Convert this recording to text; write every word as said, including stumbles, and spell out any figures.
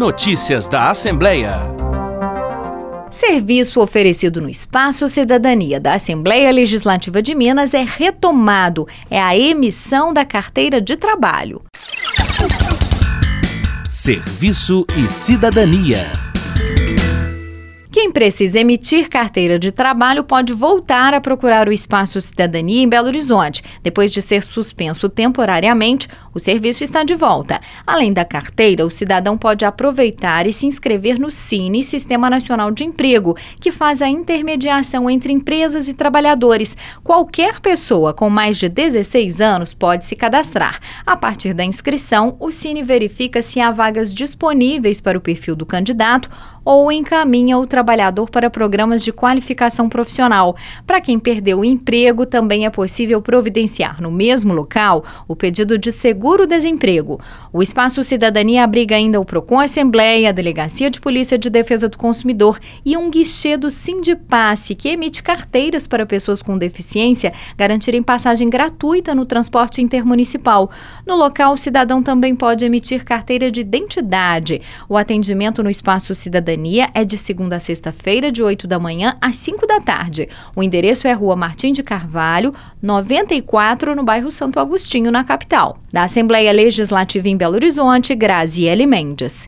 Notícias da Assembleia. Serviço oferecido no Espaço Cidadania da Assembleia Legislativa de Minas é retomado. É a emissão da carteira de trabalho. Serviço e Cidadania. Quem precisa emitir carteira de trabalho pode voltar a procurar o Espaço Cidadania em Belo Horizonte. Depois de ser suspenso temporariamente, o serviço está de volta. Além da carteira, o cidadão pode aproveitar e se inscrever no Cine, Sistema Nacional de Emprego, que faz a intermediação entre empresas e trabalhadores. Qualquer pessoa com mais de dezesseis anos pode se cadastrar. A partir da inscrição, o Cine verifica se há vagas disponíveis para o perfil do candidato ou encaminha o trabalhador para programas de qualificação profissional. Para quem perdeu o emprego, também é possível providenciar no mesmo local o pedido de seguro-desemprego. O Espaço Cidadania abriga ainda o Procon Assembleia, a Delegacia de Polícia de Defesa do Consumidor e um guichê do Sindipasse, que emite carteiras para pessoas com deficiência garantirem passagem gratuita no transporte intermunicipal. No local, o cidadão também pode emitir carteira de identidade. O atendimento no Espaço Cidadania é de segunda a sexta-feira, de oito da manhã às cinco da tarde. O endereço é Rua Martim de Carvalho, noventa e quatro, no bairro Santo Agostinho, na capital. Da Assembleia Legislativa em Belo Horizonte, Graziele Mendes.